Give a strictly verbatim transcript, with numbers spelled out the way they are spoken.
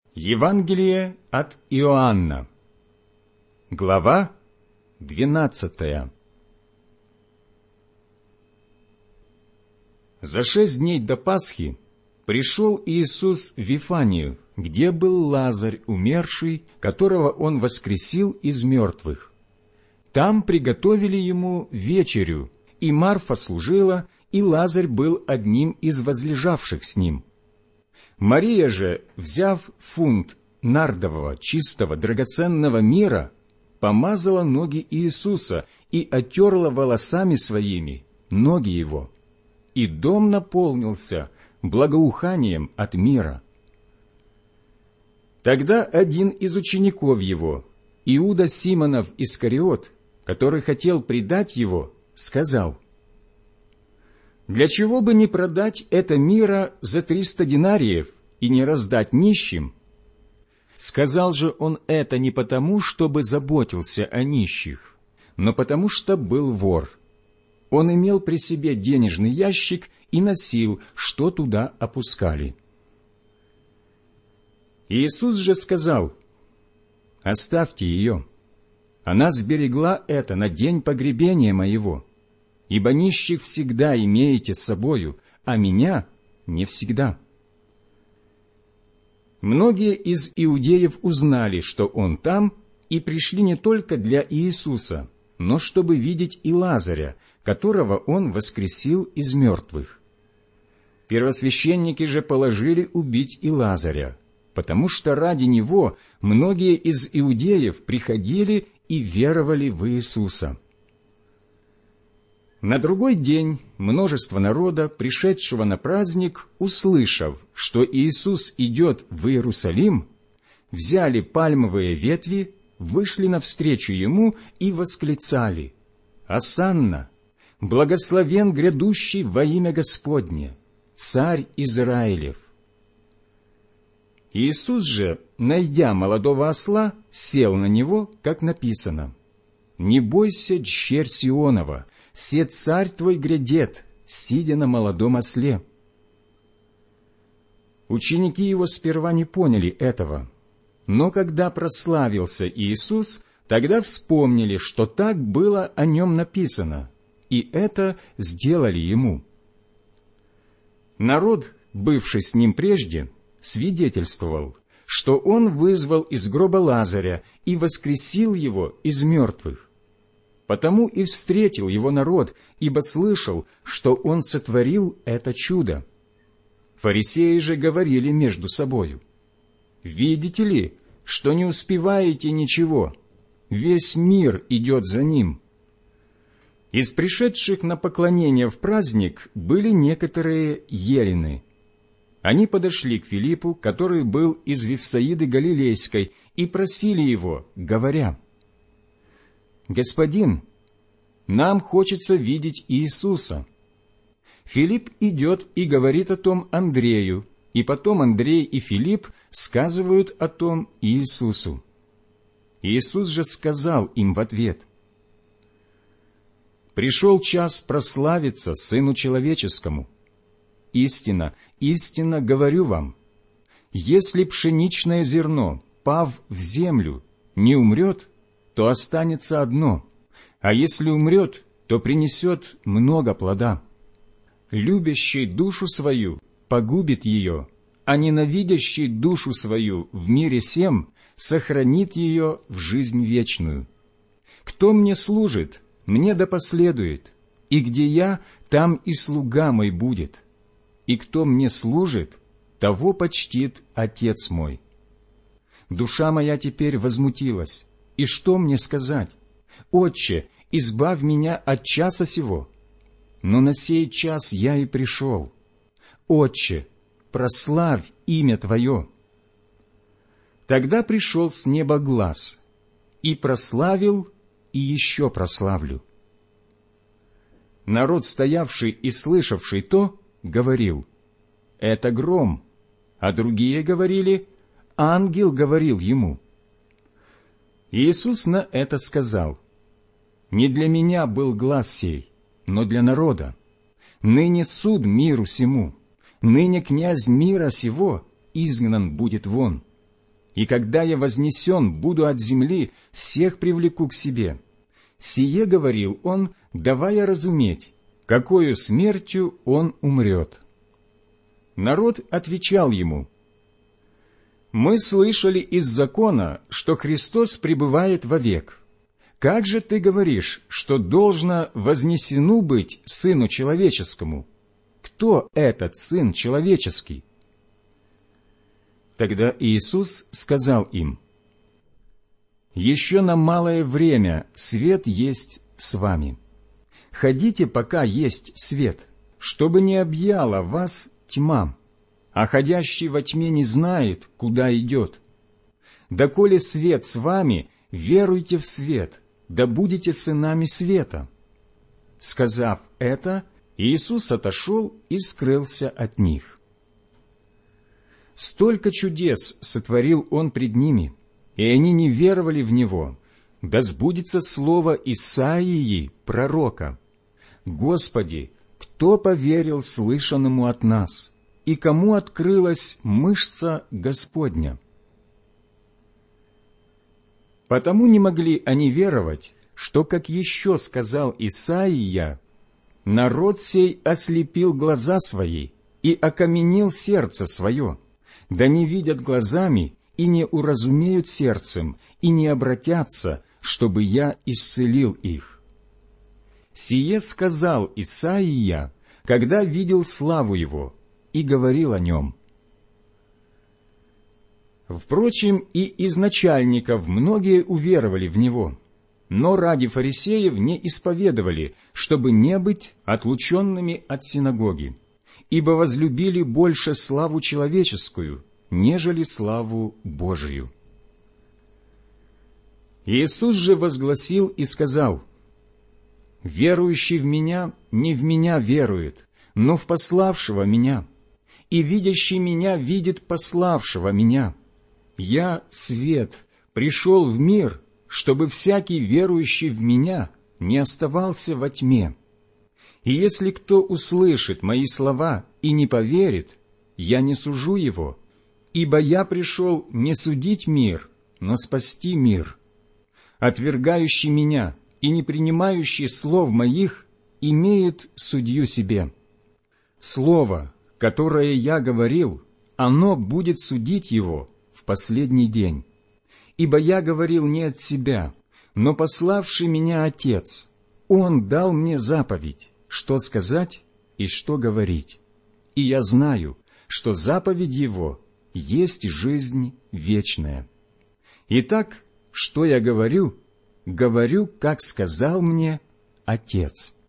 Евангелие от Иоанна, глава двенадцатая. За шесть дней до Пасхи пришел Иисус в Вифанию, где был Лазарь, умерший, которого Он воскресил из мертвых. Там приготовили Ему вечерю, и Марфа служила, и Лазарь был одним из возлежавших с Ним. Мария же, взяв фунт нардового, чистого, драгоценного мирра, помазала ноги Иисуса и оттерла волосами своими ноги Его. И дом наполнился благоуханием от мирра. Тогда один из учеников Его, Иуда Симонов Искариот, который хотел предать Его, сказал: «Для чего бы не продать это мирра за триста динариев и не раздать нищим?» Сказал же он это не потому, чтобы заботился о нищих, но потому что был вор. Он имел при себе денежный ящик и носил, что туда опускали. Иисус же сказал: «Оставьте ее. Она сберегла это на день погребения моего. Ибо нищих всегда имеете с собою, а меня не всегда». Многие из иудеев узнали, что он там, и пришли не только для Иисуса, но чтобы видеть и Лазаря, которого он воскресил из мертвых. Первосвященники же положили убить и Лазаря, потому что ради него многие из иудеев приходили и веровали в Иисуса. На другой день множество народа, пришедшего на праздник, услышав, что Иисус идет в Иерусалим, взяли пальмовые ветви, вышли навстречу Ему и восклицали: «Осанна! Благословен грядущий во имя Господне, Царь Израилев!» Иисус же, найдя молодого осла, сел на него, как написано: «Не бойся, дщерь Сионова, се царь твой грядет, сидя на молодом осле». Ученики Его сперва не поняли этого, но когда прославился Иисус, тогда вспомнили, что так было о Нем написано, и это сделали Ему. Народ, бывший с Ним прежде, свидетельствовал, что Он вызвал из гроба Лазаря и воскресил его из мертвых. Потому и встретил его народ, ибо слышал, что он сотворил это чудо. Фарисеи же говорили между собою: «Видите ли, что не успеваете ничего? Весь мир идет за ним». Из пришедших на поклонение в праздник были некоторые елены. Они подошли к Филиппу, который был из Вифсаиды Галилейской, и просили его, говоря: «Господин, нам хочется видеть Иисуса». Филипп идет и говорит о том Андрею, и потом Андрей и Филипп сказывают о том Иисусу. Иисус же сказал им в ответ: «Пришел час прославиться Сыну Человеческому. Истинно, истинно говорю вам, если пшеничное зерно, пав в землю, не умрет, то останется одно, а если умрет, то принесет много плода. Любящий душу свою погубит ее, а ненавидящий душу свою в мире сем сохранит ее в жизнь вечную. Кто мне служит, мне да последует, и где я, там и слуга мой будет, и кто мне служит, того почтит Отец мой. Душа моя теперь возмутилась, и что мне сказать? Отче, избавь меня от часа сего. Но на сей час я и пришел. Отче, прославь имя Твое». Тогда пришел с неба глас: «И прославил, и еще прославлю». Народ, стоявший и слышавший то, говорил: «Это гром», а другие говорили: «Ангел говорил ему». Иисус на это сказал: «Не для меня был глас сей, но для народа. Ныне суд миру сему, ныне князь мира сего изгнан будет вон. и когда я вознесен буду от земли, всех привлеку к себе». Сие говорил он, давая разуметь, какою смертью он умрет. Народ отвечал ему: «Мы слышали из закона, что Христос пребывает вовек. Как же ты говоришь, что должно вознесену быть Сыну Человеческому? Кто этот Сын Человеческий?» Тогда Иисус сказал им: «Еще на малое время свет есть с вами. Ходите, пока есть свет, чтобы не объяла вас тьма, а ходящий во тьме не знает, куда идет. Доколе свет с вами, веруйте в свет, да будете сынами света». Сказав это, Иисус отошел и скрылся от них. Столько чудес сотворил Он пред ними, и они не веровали в Него. Да сбудется слово Исаии, пророка: «Господи, кто поверил слышанному от нас, и кому открылась мышца Господня?» Потому не могли они веровать, что, как еще сказал Исаия, «Народ сей ослепил глаза свои и окаменил сердце свое, да не видят глазами и не уразумеют сердцем, и не обратятся, чтобы я исцелил их». Сие сказал Исаия, когда видел славу Его, и говорил о Нем. Впрочем, и из начальников многие уверовали в Него, но ради фарисеев не исповедовали, чтобы не быть отлученными от синагоги, ибо возлюбили больше славу человеческую, нежели славу Божию. Иисус же возгласил и сказал: «Верующий в Меня не в Меня верует, но в пославшего Меня, и видящий Меня видит пославшего Меня. Я свет, пришел в мир, чтобы всякий верующий в Меня не оставался во тьме. И если кто услышит Мои слова и не поверит, я не сужу его, ибо я пришел не судить мир, но спасти мир. Отвергающий Меня и не принимающий слов Моих имеет судью себе. Слово, которое я говорил, оно будет судить его в последний день. Ибо я говорил не от себя, но пославший Меня Отец, Он дал мне заповедь, что сказать и что говорить. И я знаю, что заповедь Его есть жизнь вечная. Итак, что я говорю, говорю, как сказал мне Отец».